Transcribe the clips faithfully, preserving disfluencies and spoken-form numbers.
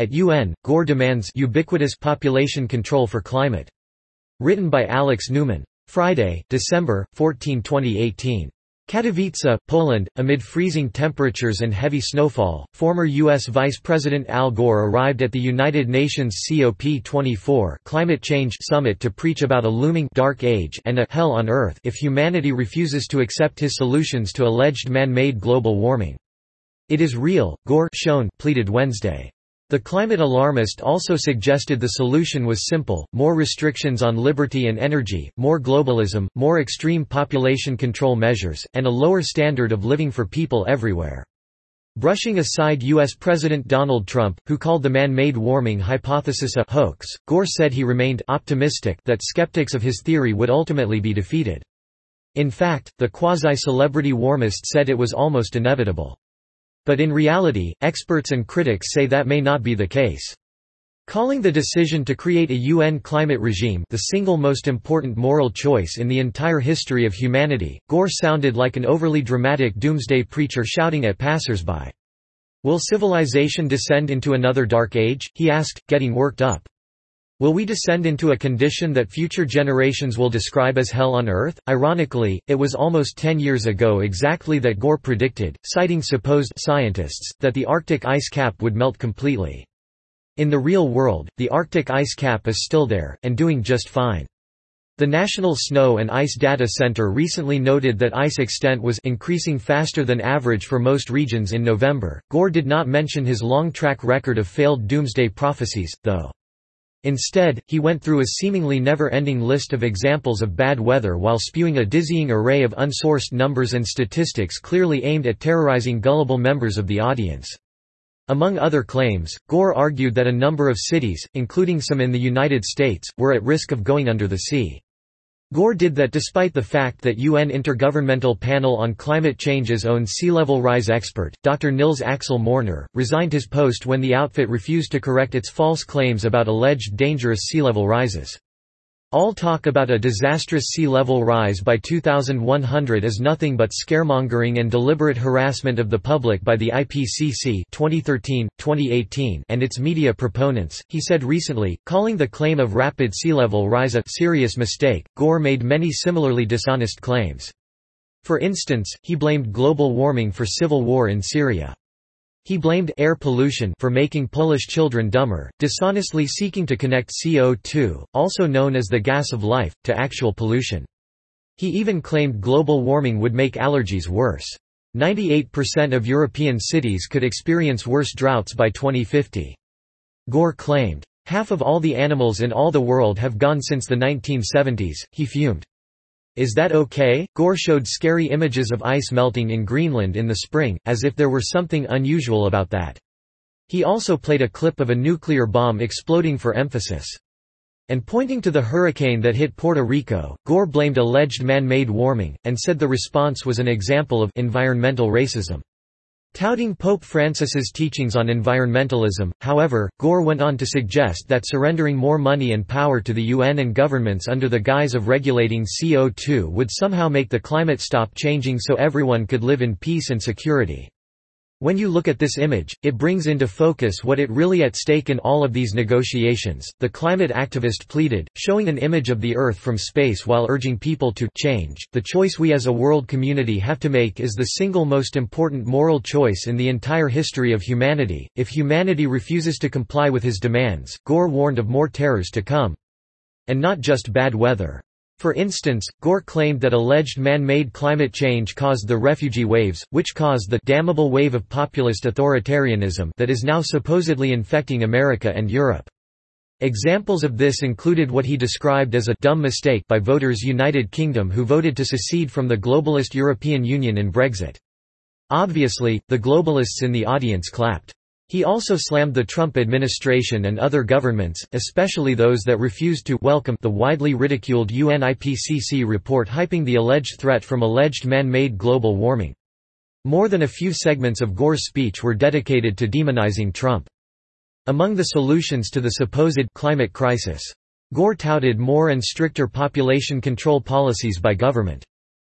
At U N, Gore demands ubiquitous population control for climate. Written by Alex Newman. Friday, December fourteenth twenty eighteen. Katowice, Poland. Amid freezing temperatures and heavy snowfall, former U S Vice President Al Gore arrived at the United Nations COP twenty-four Climate Change Summit to preach about a looming dark age and a hell on Earth if humanity refuses to accept his solutions to alleged man-made global warming. It is real, Gore shown pleaded Wednesday. The climate alarmist also suggested the solution was simple: more restrictions on liberty and energy, more globalism, more extreme population control measures, and a lower standard of living for people everywhere. Brushing aside U S President Donald Trump, who called the man-made warming hypothesis a hoax, Gore said he remained optimistic that skeptics of his theory would ultimately be defeated. In fact, the quasi-celebrity warmist said it was almost inevitable. But in reality, experts and critics say that may not be the case. Calling the decision to create a U N climate regime the single most important moral choice in the entire history of humanity, Gore sounded like an overly dramatic doomsday preacher shouting at passers-by. Will civilization descend into another dark age? He asked, getting worked up. Will we descend into a condition that future generations will describe as hell on Earth? Ironically, it was almost ten years ago exactly that Gore predicted, citing supposed scientists, that the Arctic ice cap would melt completely. In the real world, the Arctic ice cap is still there, and doing just fine. The National Snow and Ice Data Center recently noted that ice extent was increasing faster than average for most regions in November. Gore did not mention his long track record of failed doomsday prophecies, though. Instead, he went through a seemingly never-ending list of examples of bad weather while spewing a dizzying array of unsourced numbers and statistics clearly aimed at terrorizing gullible members of the audience. Among other claims, Gore argued that a number of cities, including some in the United States, were at risk of going under the sea. Gore did that despite the fact that U N Intergovernmental Panel on Climate Change's own sea-level rise expert, Doctor Nils Axel Morner, resigned his post when the outfit refused to correct its false claims about alleged dangerous sea-level rises. All talk about a disastrous sea level rise by two thousand one hundred is nothing but scaremongering and deliberate harassment of the public by the I P C C twenty thirteen twenty eighteen and its media proponents, he said recently, calling the claim of rapid sea level rise a serious mistake. Gore made many similarly dishonest claims. For instance, he blamed global warming for civil war in Syria. He blamed air pollution for making Polish children dumber, dishonestly seeking to connect C O two, also known as the gas of life, to actual pollution. He even claimed global warming would make allergies worse. ninety-eight percent of European cities could experience worse droughts by twenty fifty. Gore claimed, "Half of all the animals in all the world have gone since the nineteen seventies, he fumed. Is that okay? Gore showed scary images of ice melting in Greenland in the spring, as if there were something unusual about that. He also played a clip of a nuclear bomb exploding for emphasis. And pointing to the hurricane that hit Puerto Rico, Gore blamed alleged man-made warming, and said the response was an example of environmental racism. Touting Pope Francis's teachings on environmentalism, however, Gore went on to suggest that surrendering more money and power to the U N and governments under the guise of regulating C O two would somehow make the climate stop changing so everyone could live in peace and security. When you look at this image, it brings into focus what is really at stake in all of these negotiations, the climate activist pleaded, showing an image of the Earth from space while urging people to change. The choice we as a world community have to make is the single most important moral choice in the entire history of humanity. If humanity refuses to comply with his demands, Gore warned of more terrors to come. And not just bad weather. For instance, Gore claimed that alleged man-made climate change caused the refugee waves, which caused the damnable wave of populist authoritarianism that is now supposedly infecting America and Europe. Examples of this included what he described as a dumb mistake by voters United Kingdom who voted to secede from the globalist European Union in Brexit. Obviously, the globalists in the audience clapped. He also slammed the Trump administration and other governments, especially those that refused to welcome the widely ridiculed U N I P C C report hyping the alleged threat from alleged man-made global warming. More than a few segments of Gore's speech were dedicated to demonizing Trump. Among the solutions to the supposed climate crisis, Gore touted more and stricter population control policies by government.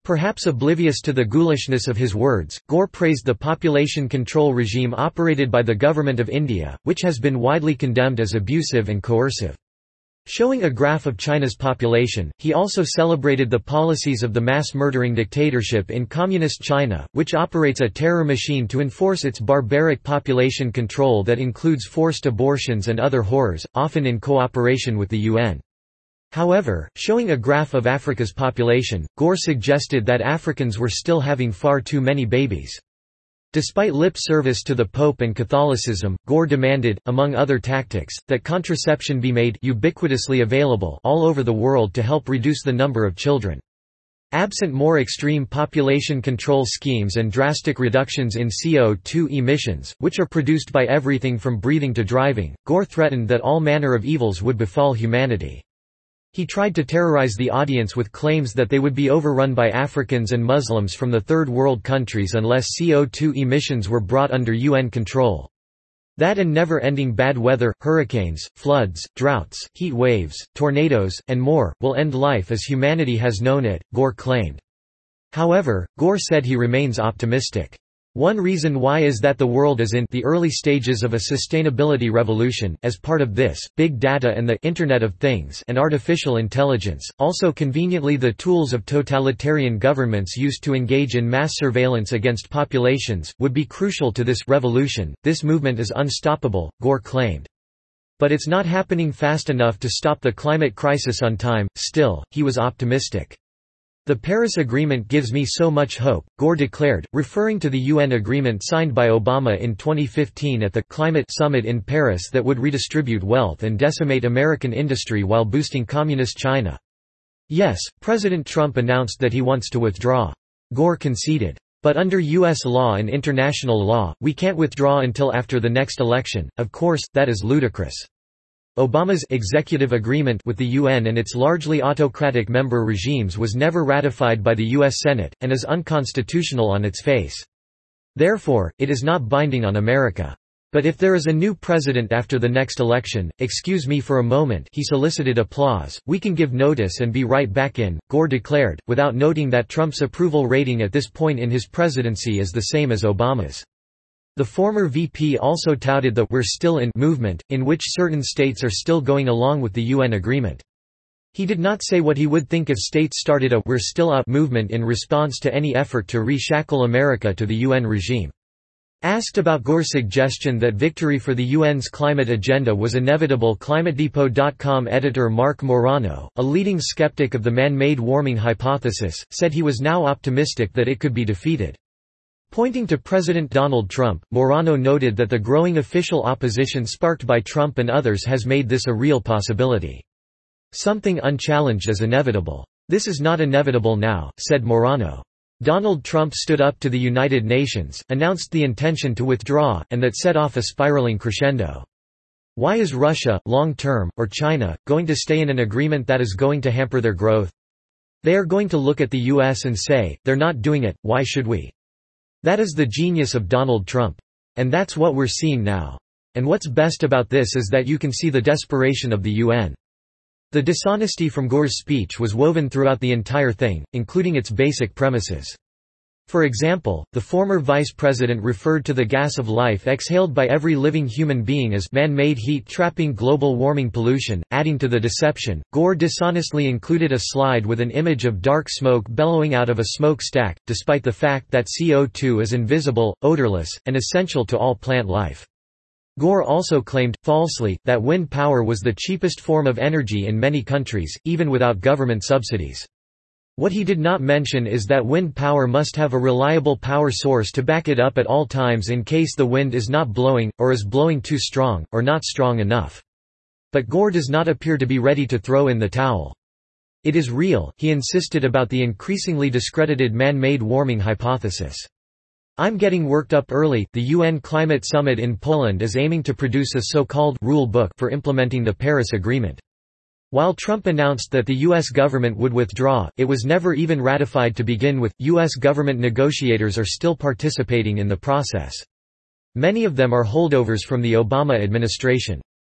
Perhaps oblivious to the ghoulishness of his words, Gore praised the population control regime operated by the Government of India, which has been widely condemned as abusive and coercive. Showing a graph of China's population, he also celebrated the policies of the mass-murdering dictatorship in Communist China, which operates a terror machine to enforce its barbaric population control that includes forced abortions and other horrors, often in cooperation with the U N. However, showing a graph of Africa's population, Gore suggested that Africans were still having far too many babies. Despite lip service to the Pope and Catholicism, Gore demanded, among other tactics, that contraception be made ubiquitously available all over the world to help reduce the number of children. Absent more extreme population control schemes and drastic reductions in C O two emissions, which are produced by everything from breathing to driving, Gore threatened that all manner of evils would befall humanity. He tried to terrorize the audience with claims that they would be overrun by Africans and Muslims from the Third World countries unless C O two emissions were brought under U N control. That and never-ending bad weather, hurricanes, floods, droughts, heat waves, tornadoes, and more, will end life as humanity has known it, Gore claimed. However, Gore said he remains optimistic. One reason why is that the world is in the early stages of a sustainability revolution. As part of this, big data and the Internet of Things and artificial intelligence, also conveniently the tools of totalitarian governments used to engage in mass surveillance against populations, would be crucial to this revolution. This movement is unstoppable, Gore claimed. But it's not happening fast enough to stop the climate crisis on time. Still, he was optimistic. The Paris Agreement gives me so much hope, Gore declared, referring to the U N agreement signed by Obama in twenty fifteen at the Climate Summit in Paris that would redistribute wealth and decimate American industry while boosting Communist China. Yes, President Trump announced that he wants to withdraw. Gore conceded. But under U S law and international law, we can't withdraw until after the next election. Of course, that is ludicrous. Obama's executive agreement with the U N and its largely autocratic member regimes was never ratified by the U S Senate, and is unconstitutional on its face. Therefore, it is not binding on America. But if there is a new president after the next election, excuse me for a moment, he solicited applause, we can give notice and be right back in, Gore declared, without noting that Trump's approval rating at this point in his presidency is the same as Obama's. The former V P also touted the "We're still in" movement, in which certain states are still going along with the U N agreement. He did not say what he would think if states started a "We're still out" movement in response to any effort to re-shackle America to the U N regime. Asked about Gore's suggestion that victory for the U N's climate agenda was inevitable, ClimateDepot dot com editor Mark Morano, a leading skeptic of the man-made warming hypothesis, said he was now optimistic that it could be defeated. Pointing to President Donald Trump, Morano noted that the growing official opposition sparked by Trump and others has made this a real possibility. Something unchallenged is inevitable. This is not inevitable now, said Morano. Donald Trump stood up to the United Nations, announced the intention to withdraw, and that set off a spiraling crescendo. Why is Russia, long-term, or China, going to stay in an agreement that is going to hamper their growth? They are going to look at the U S and say, they're not doing it, why should we? That is the genius of Donald Trump. And that's what we're seeing now. And what's best about this is that you can see the desperation of the U N. The dishonesty from Gore's speech was woven throughout the entire thing, including its basic premises. For example, the former vice president referred to the gas of life exhaled by every living human being as man-made heat trapping global warming pollution. Adding to the deception, Gore dishonestly included a slide with an image of dark smoke bellowing out of a smokestack, despite the fact that C O two is invisible, odorless, and essential to all plant life. Gore also claimed, falsely, that wind power was the cheapest form of energy in many countries, even without government subsidies. What he did not mention is that wind power must have a reliable power source to back it up at all times in case the wind is not blowing, or is blowing too strong, or not strong enough. But Gore does not appear to be ready to throw in the towel. It is real, he insisted about the increasingly discredited man-made warming hypothesis. I'm getting worked up early. The U N Climate Summit in Poland is aiming to produce a so-called rule book for implementing the Paris Agreement. While Trump announced that the U S government would withdraw, it was never even ratified to begin with. U S government negotiators are still participating in the process. Many of them are holdovers from the Obama administration.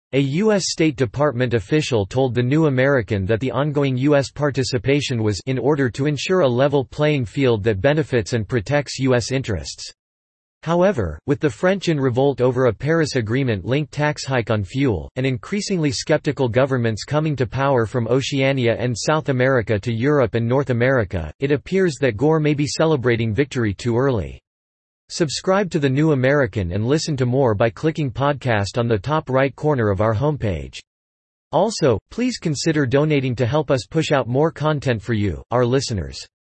A U S State Department official told The New American that the ongoing U S participation was in order to ensure a level playing field that benefits and protects U S interests. However, with the French in revolt over a Paris Agreement-linked tax hike on fuel, and increasingly skeptical governments coming to power from Oceania and South America to Europe and North America, it appears that Gore may be celebrating victory too early. Subscribe to The New American and listen to more by clicking podcast on the top right corner of our homepage. Also, please consider donating to help us push out more content for you, our listeners.